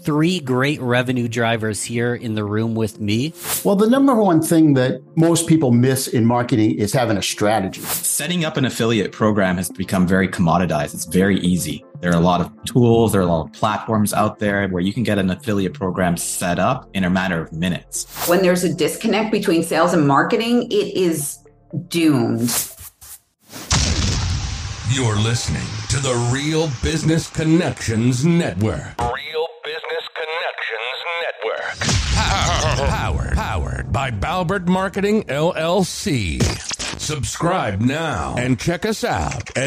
three great revenue drivers here in the room with me. Well, the number one thing that most people miss in marketing is having a strategy. Setting up an affiliate program has become very commoditized. It's very easy. There are a lot of tools, there are a lot of platforms out there where you can get an affiliate program set up in a matter of minutes. When there's a disconnect between sales and marketing, it is doomed. You're listening to the Real Business Connections Network. Real Business Connections Network. Powered by Balbert Marketing, LLC. Subscribe now and check us out at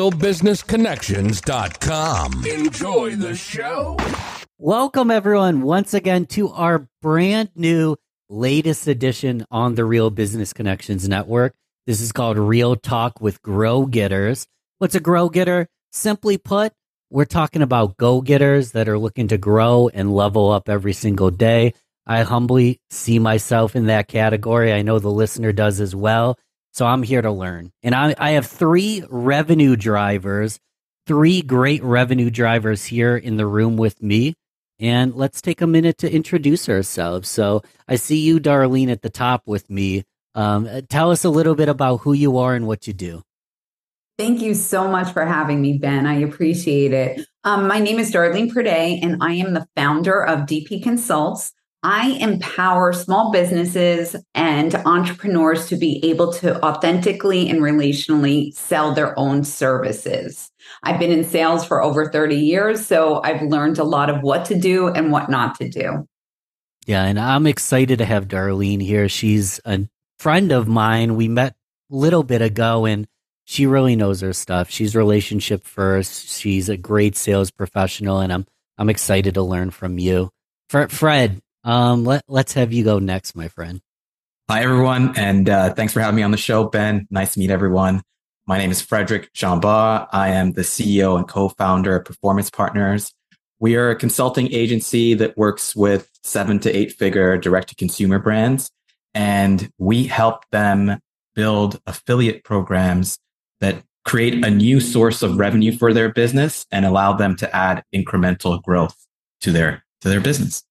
realbusinessconnections.com. Enjoy the show. Welcome, everyone, once again to our brand new latest edition on the Real Business Connections Network. This is called Real Talk with Grow Getters. What's a grow getter? Simply put, we're talking about go-getters that are looking to grow and level up every single day. I humbly see myself in that category. I know the listener does as well. So I'm here to learn. And I have three revenue drivers, three great revenue drivers here in the room with me. And let's take a minute to introduce ourselves. So I see you, Darlene, at the top with me. Tell us a little bit about who you are and what you do. Thank you so much for having me, Ben. I appreciate it. My name is Darlene Purday, and I am the founder of DP Consults. I empower small businesses and entrepreneurs to be able to authentically and relationally sell their own services. I've been in sales for over 30 years, so I've learned a lot of what to do and what not to do. Yeah, and I'm excited to have Darlene here. She's a friend of mine. We met a little bit ago, and she really knows her stuff. She's relationship first. She's a great sales professional, and I'm excited to learn from you. Fred, let's have you go next, my friend. Hi, everyone, and thanks for having me on the show, Ben. Nice to meet everyone. My name is Frederick Jamba. I am the CEO and co-founder of Performance Partners. We are a consulting agency that works with 7 to 8 figure direct-to-consumer brands, and we help them build affiliate programs that create a new source of revenue for their business and allow them to add incremental growth to their business.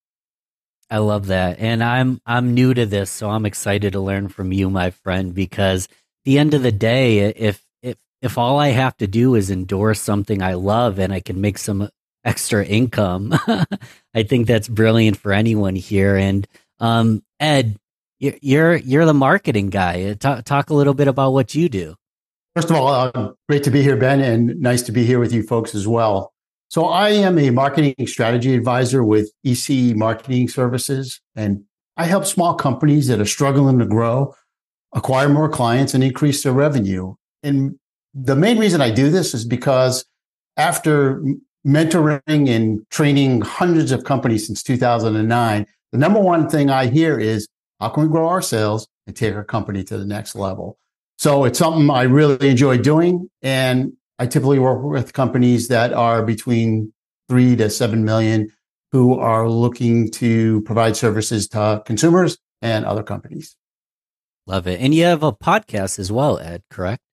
I love that. And I'm new to this, so I'm excited to learn from you, my friend, because at the end of the day, if all I have to do is endorse something I love and I can make some extra income, I think that's brilliant for anyone here. And Ed, you're the marketing guy. Talk a little bit about what you do. First of all, great to be here, Ben, and nice to be here with you folks as well. So I am a marketing strategy advisor with EC Marketing Services, and I help small companies that are struggling to grow, acquire more clients, and increase their revenue. And the main reason I do this is because after mentoring and training hundreds of companies since 2009, the number one thing I hear is, how can we grow our sales and take our company to the next level? So it's something I really enjoy doing. And I typically work with companies that are between 3 to 7 million who are looking to provide services to consumers and other companies. Love it. And you have a podcast as well, Ed, correct?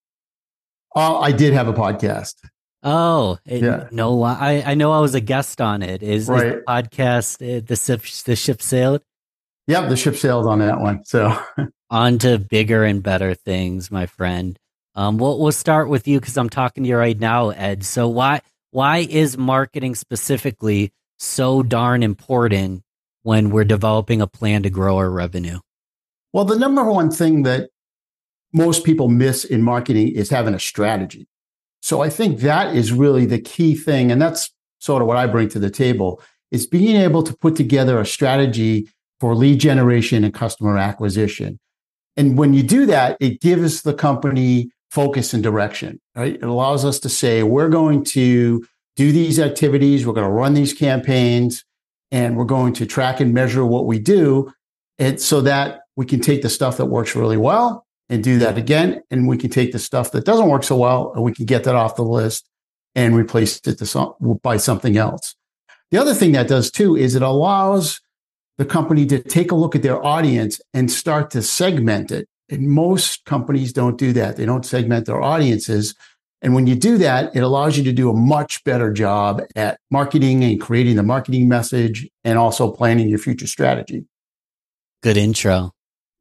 I did have a podcast. Oh, yeah. No, I know I was a guest on it. Is the podcast, the ship sailed? Yep, the ship sailed on that one. So on to bigger and better things, my friend. We'll start with you because I'm talking to you right now, Ed. So why is marketing specifically so darn important when we're developing a plan to grow our revenue? Well, the number one thing that most people miss in marketing is having a strategy. So I think that is really the key thing. And that's sort of what I bring to the table, is being able to put together a strategy for lead generation and customer acquisition. And when you do that, it gives the company focus and direction, right? It allows us to say, we're going to do these activities, we're going to run these campaigns, and we're going to track and measure what we do, and so that we can take the stuff that works really well and do that again. And we can take the stuff that doesn't work so well and we can get that off the list and replace it by something else. The other thing that does too is it allows the company to take a look at their audience and start to segment it. And most companies don't do that. They don't segment their audiences. And when you do that, it allows you to do a much better job at marketing and creating the marketing message and also planning your future strategy. Good intro.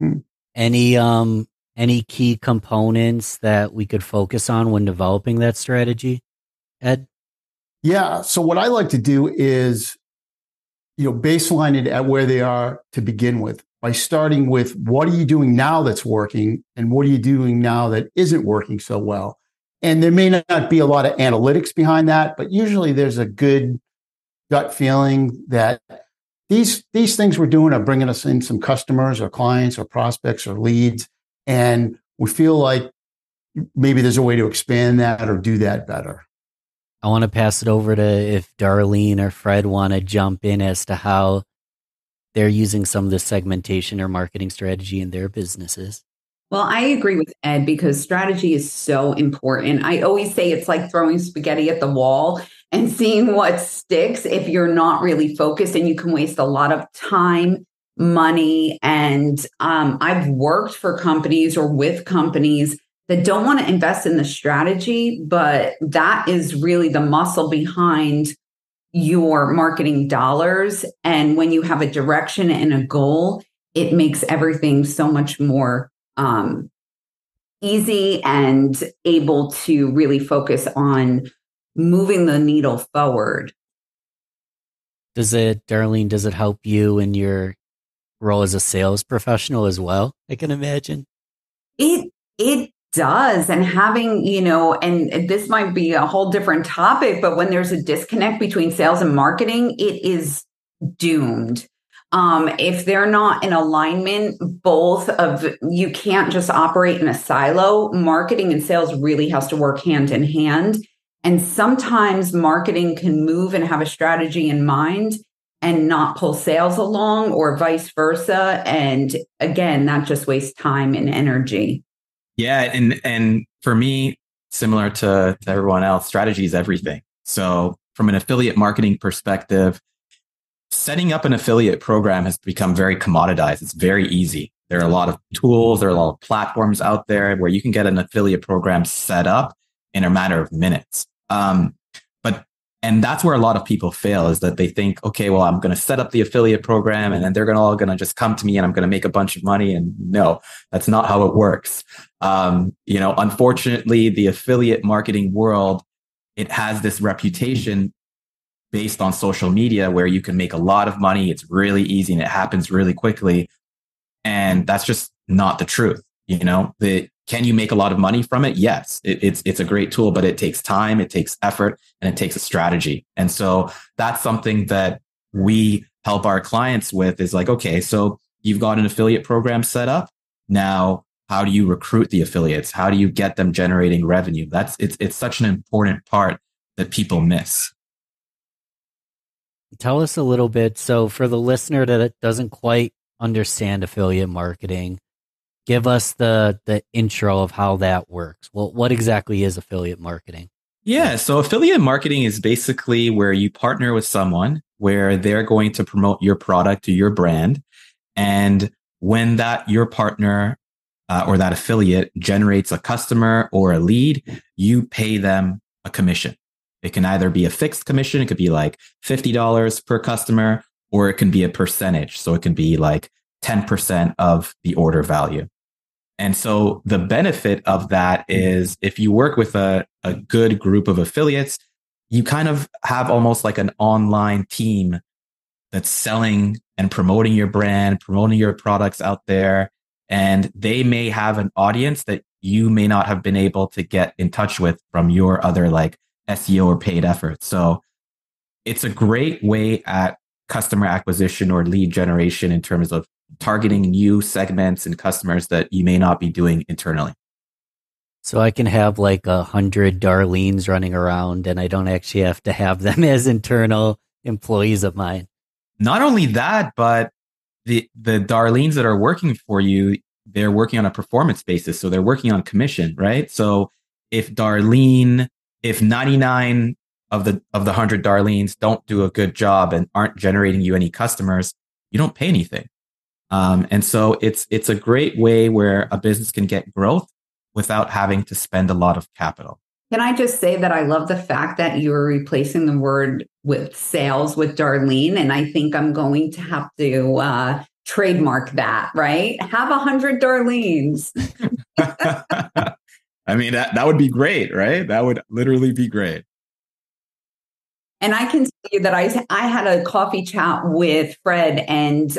Any key components that we could focus on when developing that strategy, Ed? Yeah. So what I like to do is, baseline it at where they are to begin with by starting with what are you doing now that's working and what are you doing now that isn't working so well. And there may not be a lot of analytics behind that, but usually there's a good gut feeling that these things we're doing are bringing us in some customers or clients or prospects or leads. And we feel like maybe there's a way to expand that or do that better. I want to pass it over to if Darlene or Fred want to jump in as to how they're using some of the segmentation or marketing strategy in their businesses. Well, I agree with Ed because strategy is so important. I always say it's like throwing spaghetti at the wall and seeing what sticks if you're not really focused, and you can waste a lot of time, money. And I've worked for companies or with companies that don't want to invest in the strategy, but that is really the muscle behind your marketing dollars. And when you have a direction and a goal, it makes everything so much more easy and able to really focus on moving the needle forward. Darlene, does it help you in your role as a sales professional as well? I can imagine. It does. And having, and this might be a whole different topic, but when there's a disconnect between sales and marketing, it is doomed. If they're not in alignment, you can't just operate in a silo. Marketing and sales really has to work hand in hand. And sometimes marketing can move and have a strategy in mind and not pull sales along, or vice versa. And again, that just wastes time and energy. Yeah. And for me, similar to everyone else, strategy is everything. So from an affiliate marketing perspective, setting up an affiliate program has become very commoditized. It's very easy. There are a lot of tools, there are a lot of platforms out there where you can get an affiliate program set up in a matter of minutes. And that's where a lot of people fail, is that they think, okay, well, I'm going to set up the affiliate program and then they're all going to just come to me and I'm going to make a bunch of money. And no, that's not how it works. Unfortunately, the affiliate marketing world, it has this reputation based on social media where you can make a lot of money. It's really easy and it happens really quickly. And that's just not the truth. Can you make a lot of money from it? Yes, it's a great tool, but it takes time, it takes effort, and it takes a strategy. And so that's something that we help our clients with, is like, okay, so you've got an affiliate program set up. Now, how do you recruit the affiliates? How do you get them generating revenue? It's such an important part that people miss. Tell us a little bit. So for the listener that doesn't quite understand affiliate marketing, give us the intro of how that works. Well, what exactly is affiliate marketing? Yeah, so affiliate marketing is basically where you partner with someone where they're going to promote your product or your brand. And when your partner or that affiliate generates a customer or a lead, you pay them a commission. It can either be a fixed commission, it could be like $50 per customer, or it can be a percentage. So it can be like 10% of the order value. And so the benefit of that is if you work with a good group of affiliates, you kind of have almost like an online team that's selling and promoting your brand, promoting your products out there. And they may have an audience that you may not have been able to get in touch with from your other like SEO or paid efforts. So it's a great way at customer acquisition or lead generation in terms of targeting new segments and customers that you may not be doing internally. So I can have like 100 Darlenes running around and I don't actually have to have them as internal employees of mine. Not only that, but the Darlenes that are working for you, they're working on a performance basis. So they're working on commission, right? So if 99 of the 100 Darlenes don't do a good job and aren't generating you any customers, you don't pay anything. And so it's a great way where a business can get growth without having to spend a lot of capital. Can I just say that I love the fact that you were replacing the word with sales with Darlene, and I think I'm going to have to trademark that, right? Have 100 Darlenes. I mean, that would be great, right? That would literally be great. And I can tell you that I had a coffee chat with Fred, and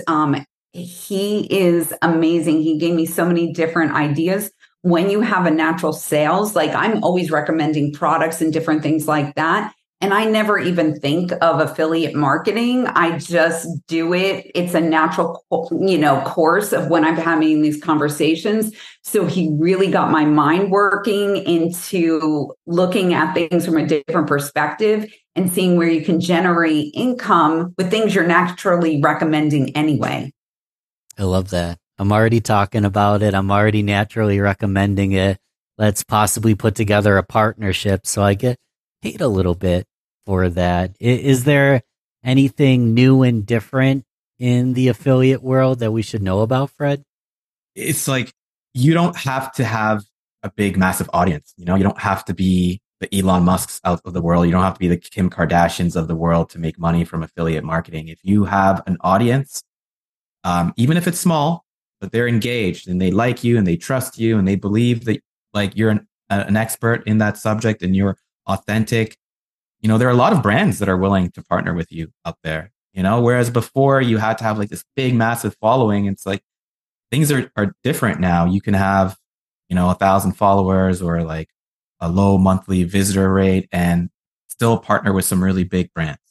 he is amazing. He gave me so many different ideas. When you have a natural sales, like I'm always recommending products and different things like that. And I never even think of affiliate marketing. I just do it. It's a natural, course of when I'm having these conversations. So he really got my mind working into looking at things from a different perspective and seeing where you can generate income with things you're naturally recommending anyway. I love that. I'm already talking about it. I'm already naturally recommending it. Let's possibly put together a partnership so I get paid a little bit for that. Is there anything new and different in the affiliate world that we should know about, Fred? It's like, you don't have to have a big, massive audience. You don't have to be the Elon Musks out of the world. You don't have to be the Kim Kardashians of the world to make money from affiliate marketing. If you have an audience, even if it's small, but they're engaged and they like you and they trust you and they believe that like you're an expert in that subject and you're authentic. There are a lot of brands that are willing to partner with you out there, whereas before you had to have like this big, massive following. It's like things are different now. You can have, 1,000 followers or like a low monthly visitor rate and still partner with some really big brands.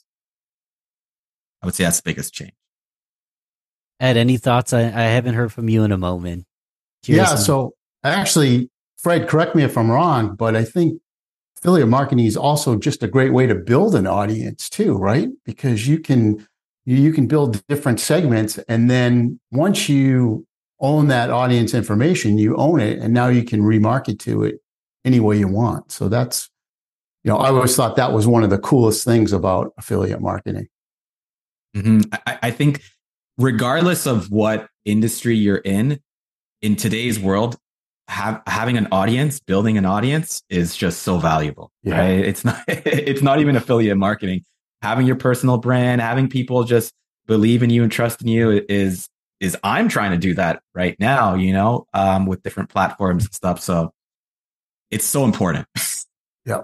I would say that's the biggest change. Ed, any thoughts? I haven't heard from you in a moment. So actually, Fred, correct me if I'm wrong, but I think affiliate marketing is also just a great way to build an audience too, right? Because you can build different segments, and then once you own that audience information, you own it, and now you can remarket to it any way you want. So that's, I always thought that was one of the coolest things about affiliate marketing. Mm-hmm. I think regardless of what industry you're in today's world, having an audience, building an audience is just so valuable. Yeah. Right? It's not even affiliate marketing. Having your personal brand, having people just believe in you and trust in you is I'm trying to do that right now, with different platforms and stuff. So it's so important. Yeah.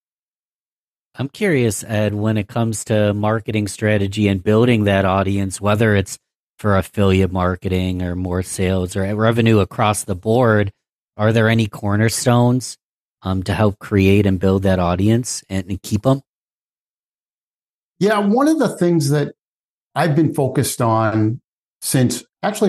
I'm curious, Ed, when it comes to marketing strategy and building that audience, whether it's for affiliate marketing or more sales or revenue across the board, are there any cornerstones to help create and build that audience and keep them? Yeah, one of the things that I've been focused on since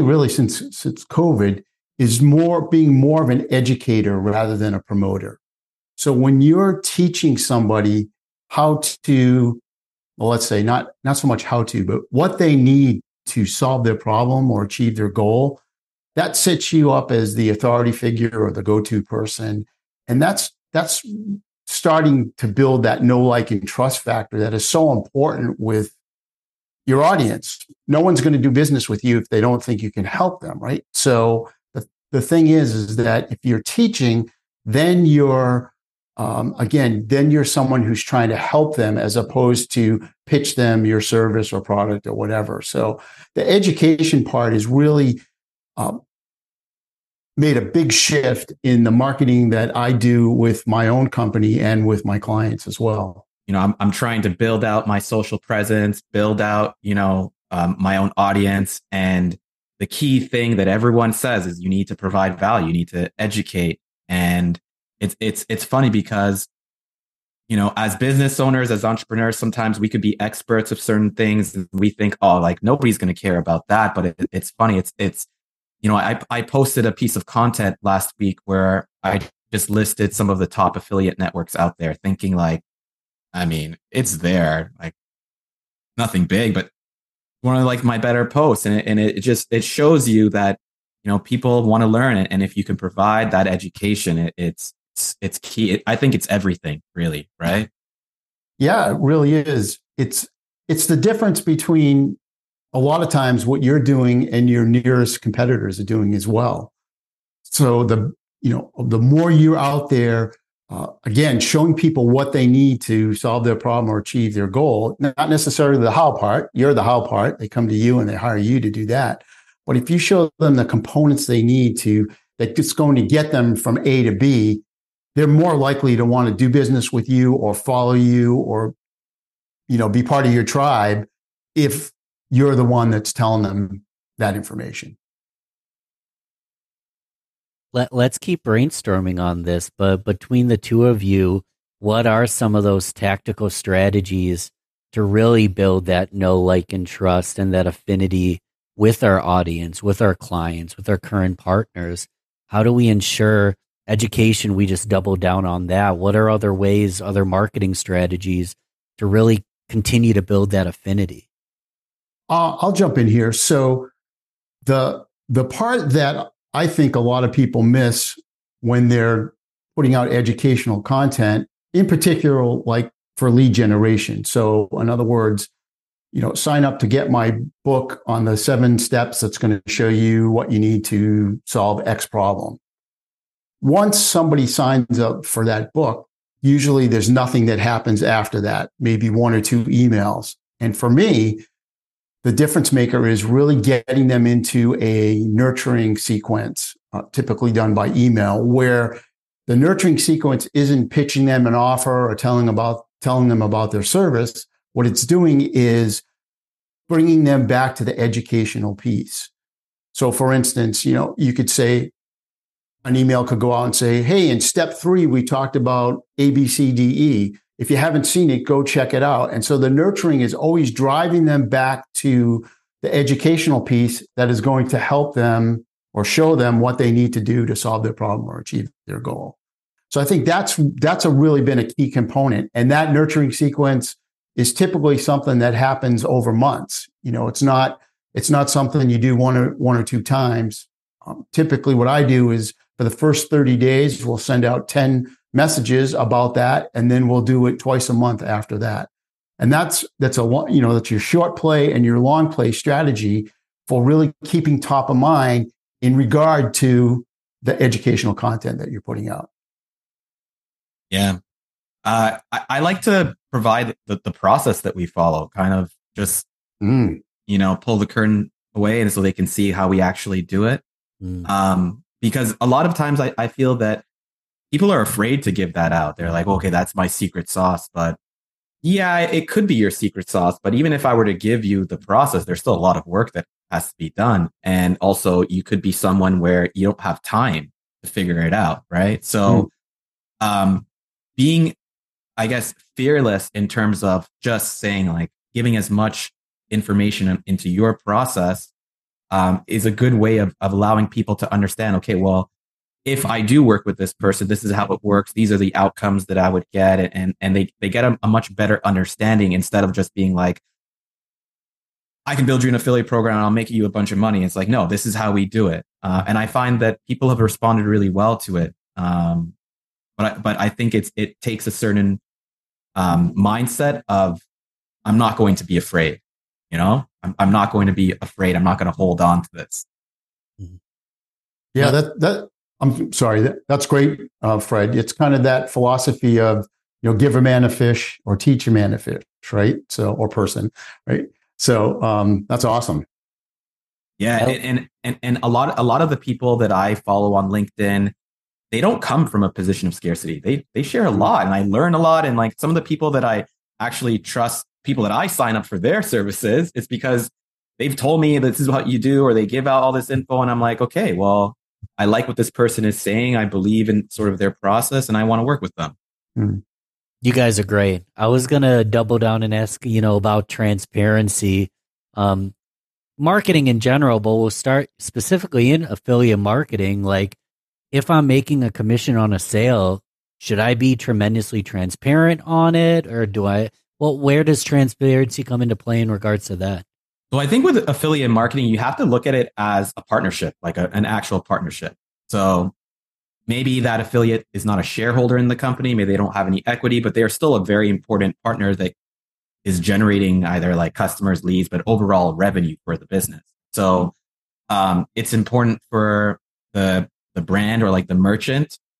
COVID is being more of an educator rather than a promoter. So when you're teaching somebody how to, well, let's say not so much how to, but what they need to solve their problem or achieve their goal, that sets you up as the authority figure or the go-to person. And that's starting to build that know, like, and trust factor that is so important with your audience. No one's going to do business with you if they don't think you can help them, right? So the thing is that if you're teaching, then you're someone who's trying to help them as opposed to pitch them your service or product or whatever. So the education part is really made a big shift in the marketing that I do with my own company and with my clients as well. I'm trying to build out my social presence, build out, my own audience. And the key thing that everyone says is you need to provide value, you need to educate. And it's funny because, as business owners, as entrepreneurs, sometimes we could be experts of certain things. And we think, oh, like nobody's going to care about that. But it's funny. I posted a piece of content last week where I just listed some of the top affiliate networks out there, thinking like, I mean, it's there, like nothing big, but one of like my better posts. And it shows you that, people want to learn it. And if you can provide that education, it's key. I think it's everything really, right? Yeah, it really is. It's the difference between a lot of times what you're doing and your nearest competitors are doing as well. So the more you're out there again, showing people what they need to solve their problem or achieve their goal, not necessarily the how part. You're the how part. They come to you and they hire you to do that. But if you show them the components they need that's going to get them from A to B, they're more likely to want to do business with you or follow you or, be part of your tribe if you're the one that's telling them that information. Let's keep brainstorming on this, but between the two of you, what are some of those tactical strategies to really build that know, like, and trust and that affinity with our audience, with our clients, with our current partners? How do we ensure education? We just double down on that. What are other ways, other marketing strategies to really continue to build that affinity? I'll jump in here. So the part that I think a lot of people miss when they're putting out educational content, in particular, like for lead generation. So in other words, sign up to get my book on the 7 steps that's going to show you what you need to solve X problem. Once somebody signs up for that book, usually there's nothing that happens after that, maybe 1 or 2 emails. And for me, the difference maker is really getting them into a nurturing sequence, typically done by email, where the nurturing sequence isn't pitching them an offer or telling them about their service. What it's doing is bringing them back to the educational piece. So for instance, you could say, an email could go out and say, hey, in step 3, we talked about A, B, C, D, E. If you haven't seen it, go check it out. And so the nurturing is always driving them back to the educational piece that is going to help them or show them what they need to do to solve their problem or achieve their goal. So I think that's really been a key component. And that nurturing sequence is typically something that happens over months. It's not something you do one or 2 times. Typically what I do is for the first 30 days, we'll send out 10 messages about that, and then we'll do it twice a month after that. And that's your short play and your long play strategy for really keeping top of mind in regard to the educational content that you're putting out. Yeah. I like to provide the process that we follow, kind of just, pull the curtain away and so they can see how we actually do it. Because a lot of times I feel that people are afraid to give that out. They're like, okay, that's my secret sauce. But yeah, it could be your secret sauce. But even if I were to give you the process, there's still a lot of work that has to be done. And also you could be someone where you don't have time to figure it out. Right. So, being, I guess, fearless in terms of just saying, like, giving as much information into your process is a good way of allowing people to understand, okay, well, if I do work with this person, this is how it works. These are the outcomes that I would get. And they get a much better understanding instead of just being like, I can build you an affiliate program and I'll make you a bunch of money. It's like, no, this is how we do it. And I find that people have responded really well to it. But I think it takes a certain mindset of, I'm not going to be afraid. I'm not going to be afraid. I'm not going to hold on to this. Yeah, I'm sorry. That's great, Fred. It's kind of that philosophy of, give a man a fish or teach a man a fish, right? So, or person, right? So that's awesome. Yeah, and a lot of the people that I follow on LinkedIn, they don't come from a position of scarcity. They share a lot, and I learn a lot. And like some of the people that I actually trust, people that I sign up for their services, it's because they've told me this is what you do, or they give out all this info, and I'm like, okay, well, I like what this person is saying. I believe in sort of their process, and I want to work with them. You guys are great. I was going to double down and ask, about transparency, marketing in general, but we'll start specifically in affiliate marketing. Like, if I'm making a commission on a sale, should I be tremendously transparent on it, or where does transparency come into play in regards to that? So I think with affiliate marketing, you have to look at it as a partnership, like an actual partnership. So maybe that affiliate is not a shareholder in the company. Maybe they don't have any equity, but they're still a very important partner that is generating either like customers, leads, but overall revenue for the business. So it's important for the brand or like the merchant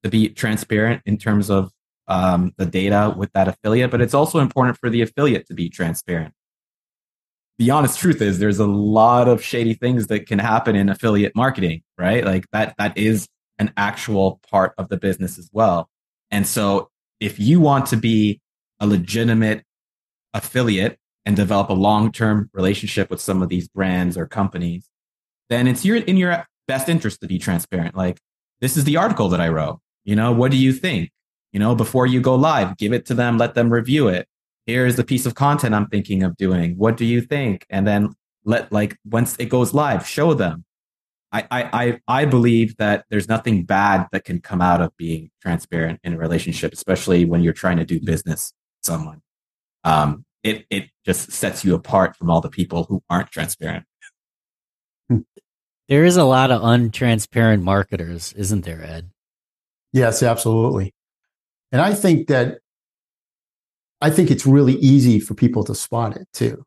to be transparent in terms of the data with that affiliate, but it's also important for the affiliate to be transparent. The honest truth is there's a lot of shady things that can happen in affiliate marketing, right? Like that is an actual part of the business as well. And so if you want to be a legitimate affiliate and develop a long-term relationship with some of these brands or companies, then it's in your best interest to be transparent. Like, this is the article that I wrote. What do you think? Before you go live, give it to them, let them review it. Here's the piece of content I'm thinking of doing. What do you think? And then once it goes live, show them. I believe that there's nothing bad that can come out of being transparent in a relationship, especially when you're trying to do business with someone. It just sets you apart from all the people who aren't transparent. There is a lot of untransparent marketers, isn't there, Ed? Yes, absolutely. And I think it's really easy for people to spot it too.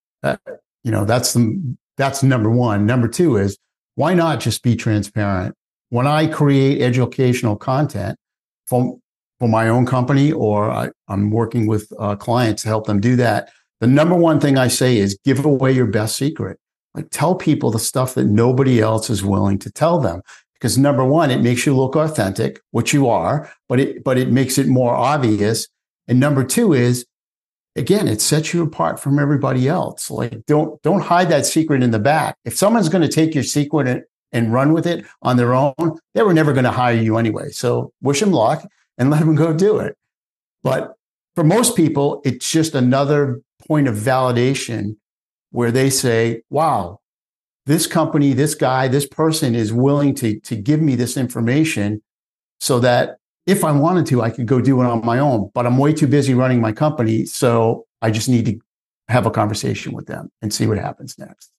That's number one. Number two is, why not just be transparent? When I create educational content for my own company, or I'm working with clients to help them do that, the number one thing I say is give away your best secret. Like, tell people the stuff that nobody else is willing to tell them. Because number one, it makes you look authentic, which you are, but it makes it more obvious. And number two is, again, it sets you apart from everybody else. Like, don't hide that secret in the back. If someone's going to take your secret and run with it on their own, they were never going to hire you anyway. So wish them luck and let them go do it. But for most people, it's just another point of validation where they say, wow, this company, this guy, this person is willing to give me this information so that if I wanted to, I could go do it on my own, but I'm way too busy running my company. So I just need to have a conversation with them and see what happens next.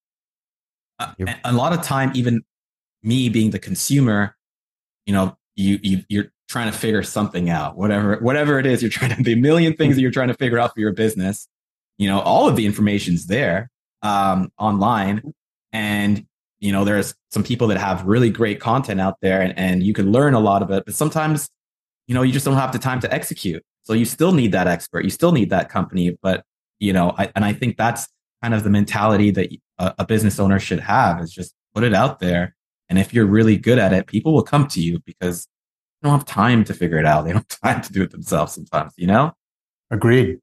A lot of time, even me being the consumer, you're trying to figure something out, whatever it is, you're trying to, the million things that you're trying to figure out for your business. All of the information's there online. And, there's some people that have really great content out there and you can learn a lot of it, but sometimes, you just don't have the time to execute. So you still need that expert. You still need that company. But, I think that's kind of the mentality that a business owner should have, is just put it out there. And if you're really good at it, people will come to you because they don't have time to figure it out. They don't have time to do it themselves sometimes, Agreed.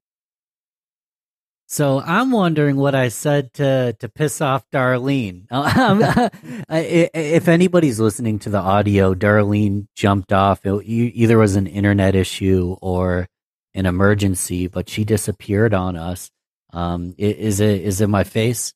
So I'm wondering what I said to piss off Darlene. If anybody's listening to the audio, Darlene jumped off. It either was an internet issue or an emergency, but she disappeared on us. Is it my face?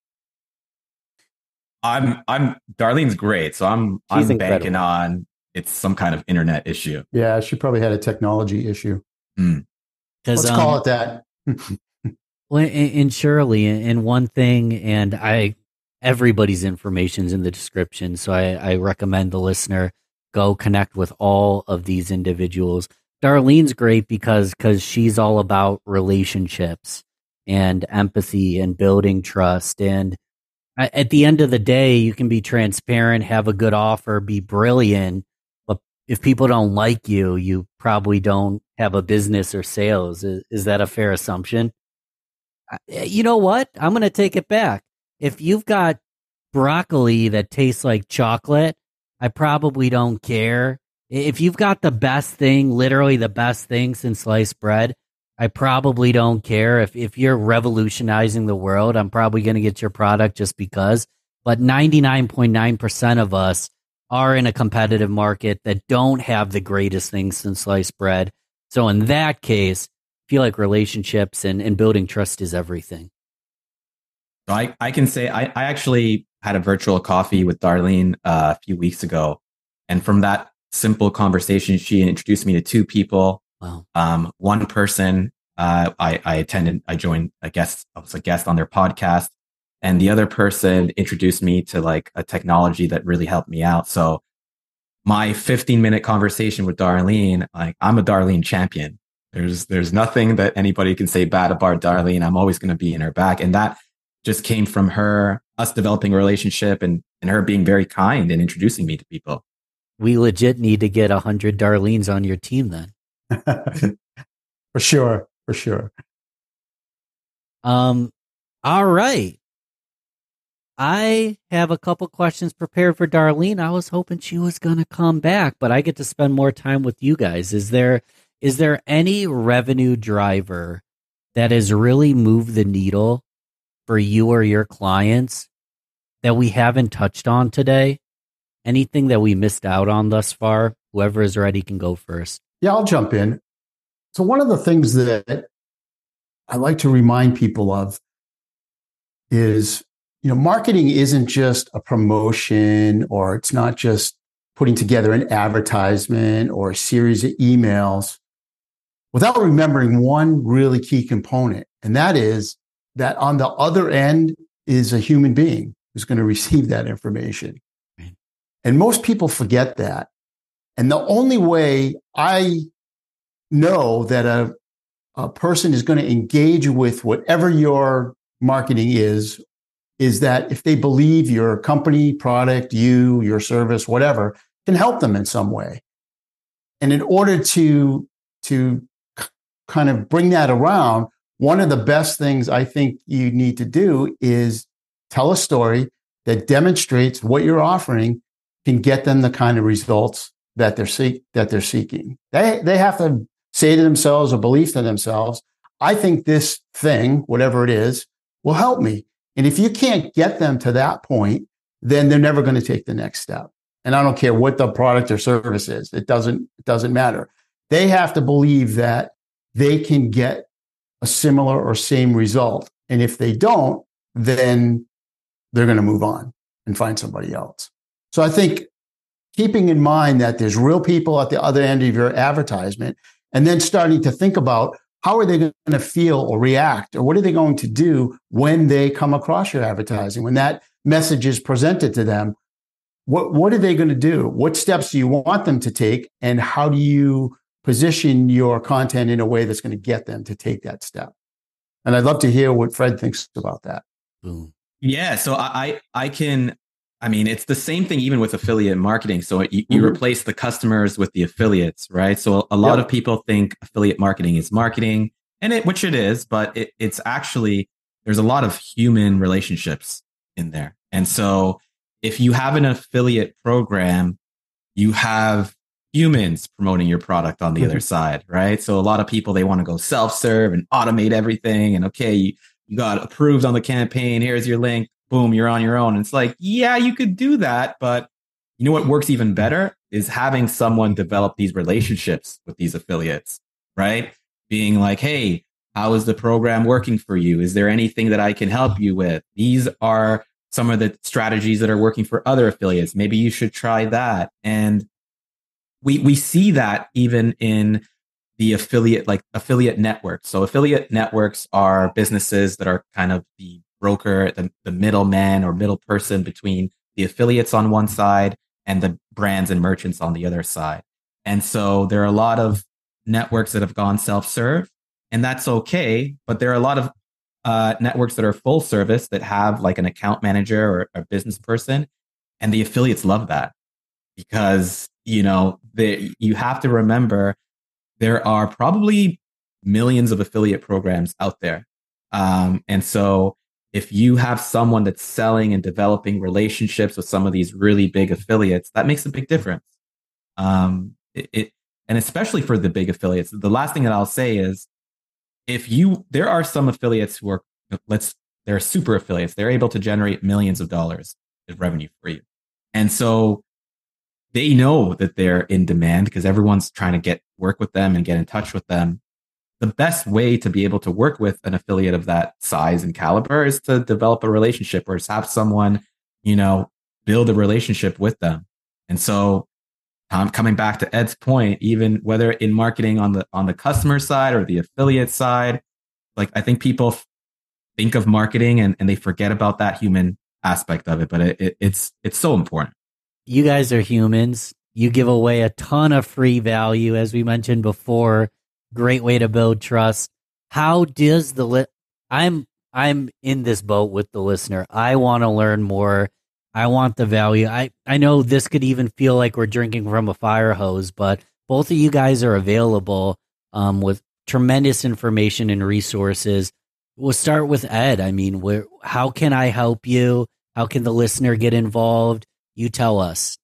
Darlene's great, so I'm banking on it's some kind of internet issue. Yeah, she probably had a technology issue. Let's call it that. Well, and Shirley, and one thing, and everybody's information's in the description, so I recommend the listener go connect with all of these individuals. Darlene's great because she's all about relationships and empathy and building trust. And at the end of the day, you can be transparent, have a good offer, be brilliant, but if people don't like you, you probably don't have a business or sales. Is that a fair assumption? You know what? I'm going to take it back. If you've got broccoli that tastes like chocolate, I probably don't care. If you've got the best thing, literally the best thing since sliced bread, I probably don't care. If you're revolutionizing the world, I'm probably going to get your product just because. But 99.9% of us are in a competitive market that don't have the greatest things since sliced bread. So in that case, I feel like relationships and building trust is everything. So I can say I actually had a virtual coffee with Darlene a few weeks ago. And from that simple conversation, she introduced me to two people. Wow. One person, I joined I was a guest on their podcast. And the other person introduced me to like a technology that really helped me out. So my 15-minute conversation with Darlene, like, I'm a Darlene champion. There's nothing that anybody can say bad about Darlene. I'm always going to be in her back. And that just came from us developing a relationship and her being very kind and introducing me to people. we legit need to get 100 Darlenes on your team then. For sure. For sure. All right. I have a couple questions prepared for Darlene. I was hoping she was going to come back, but I get to spend more time with you guys. Is there any revenue driver that has really moved the needle for you or your clients that we haven't touched on today? Anything that we missed out on thus far? Whoever is ready can go first. Yeah, I'll jump in. So one of the things that I like to remind people of is, marketing isn't just a promotion, or it's not just putting together an advertisement or a series of emails without remembering one really key component. And that is that on the other end is a human being who's going to receive that information. Right. And most people forget that. And the only way I know that a person is going to engage with whatever your marketing is that if they believe your company, product, your service, whatever, can help them in some way. And in order to kind of bring that around, one of the best things I think you need to do is tell a story that demonstrates what you're offering can get them the kind of results that they're seeking. They have to say to themselves or believe to themselves, I think this thing, whatever it is, will help me. And if you can't get them to that point, then they're never going to take the next step. And I don't care what the product or service is. It doesn't matter. They have to believe that they can get a similar or same result. And if they don't, then they're going to move on and find somebody else. So I think keeping in mind that there's real people at the other end of your advertisement, and then starting to think about how are they going to feel or react, or what are they going to do when they come across your advertising, when that message is presented to them? What are they going to do? What steps do you want them to take? And how do you position your content in a way that's going to get them to take that step? And I'd love to hear what Fred thinks about that. Boom. Yeah. So it's the same thing even with affiliate marketing. So you replace the customers with the affiliates, right? So a lot of people think affiliate marketing is marketing, which it is, but it's actually, there's a lot of human relationships in there. And so if you have an affiliate program, you have humans promoting your product on the other side, right? So a lot of people, they want to go self-serve and automate everything. And okay, you got approved on the campaign. Here's your link. Boom, you're on your own. And it's like, yeah, you could do that. But you know what works even better is having someone develop these relationships with these affiliates, right? Being like, hey, how is the program working for you? Is there anything that I can help you with? These are some of the strategies that are working for other affiliates. Maybe you should try that. And we see that even in the affiliate networks. So affiliate networks are businesses that are kind of the broker, the middleman or middle person between the affiliates on one side and the brands and merchants on the other side. And so there are a lot of networks that have gone self-serve, and that's okay. But there are a lot of networks that are full service that have like an account manager or a business person, and the affiliates love that because, you have to remember there are probably millions of affiliate programs out there. And so if you have someone that's selling and developing relationships with some of these really big affiliates, that makes a big difference. And especially for the big affiliates, the last thing that I'll say is there are some affiliates who are, they're super affiliates. They're able to generate millions of dollars of revenue for you. And so they know that they're in demand because everyone's trying to work with them and get in touch with them. The best way to be able to work with an affiliate of that size and caliber is to develop a relationship or have someone, build a relationship with them. And so coming back to Ed's point, even whether in marketing on the customer side or the affiliate side, like I think people think of marketing and they forget about that human aspect of it, but it's so important. You guys are humans. You give away a ton of free value, as we mentioned before. Great way to build trust. How does I'm in this boat with the listener. I want to learn more. I want the value. I know this could even feel like we're drinking from a fire hose, but both of you guys are available with tremendous information and resources. We'll start with Ed. I mean, how can I help you? How can the listener get involved? You tell us.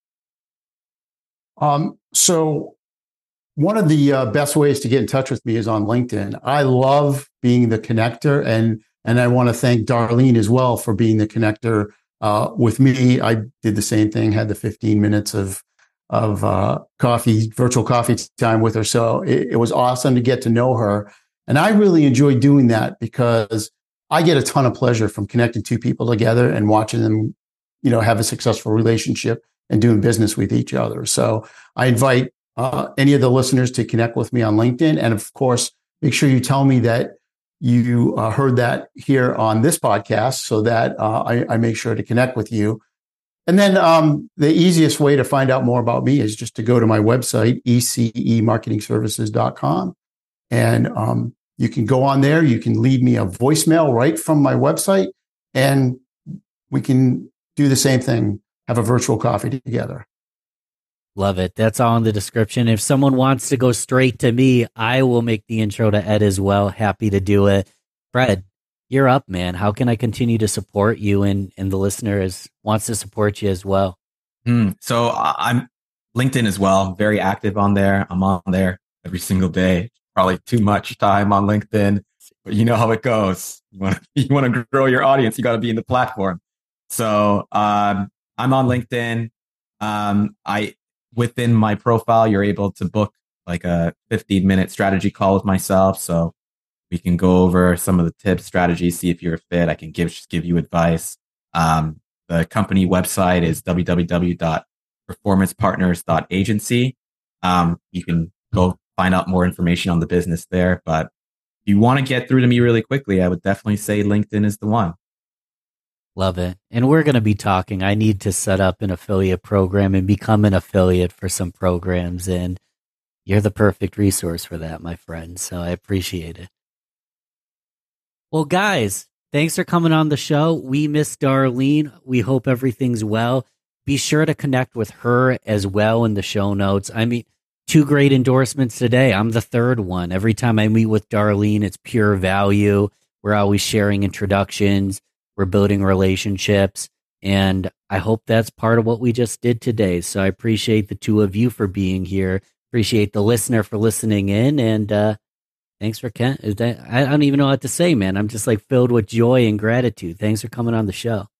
So one of the best ways to get in touch with me is on LinkedIn. I love being the connector, and I want to thank Darlene as well for being the connector with me. I did the same thing, had the 15 minutes of virtual coffee time with her. So it was awesome to get to know her. And I really enjoy doing that because I get a ton of pleasure from connecting two people together and watching them, have a successful relationship and doing business with each other. So I invite any of the listeners to connect with me on LinkedIn. And of course, make sure you tell me that you heard that here on this podcast so that I make sure to connect with you. And then the easiest way to find out more about me is just to go to my website, ecemarketingservices.com. And you can go on there. You can leave me a voicemail right from my website, and we can do the same thing, have a virtual coffee together. Love it. That's all in the description. If someone wants to go straight to me, I will make the intro to Ed as well. Happy to do it. Fred, you're up, man. How can I continue to support you and the listener wants to support you as well? So I'm LinkedIn as well. Very active on there. I'm on there every single day. Probably too much time on LinkedIn, but you know how it goes. You want to grow your audience. You got to be in the platform. So I'm on LinkedIn. Within my profile, you're able to book like a 15-minute strategy call with myself. So we can go over some of the tips, strategies, see if you're a fit. I can give you advice. The company website is www.performancepartners.agency. You can go find out more information on the business there. But if you want to get through to me really quickly, I would definitely say LinkedIn is the one. Love it. And we're going to be talking. I need to set up an affiliate program and become an affiliate for some programs. And you're the perfect resource for that, my friend. So I appreciate it. Well, guys, thanks for coming on the show. We miss Darlene. We hope everything's well. Be sure to connect with her as well in the show notes. I mean, 2 great endorsements today. I'm the third one. Every time I meet with Darlene, it's pure value. We're always sharing introductions. We're building relationships. And I hope that's part of what we just did today. So I appreciate the two of you for being here. Appreciate the listener for listening in. And thanks for Ken. I don't even know what to say, man. I'm just like filled with joy and gratitude. Thanks for coming on the show.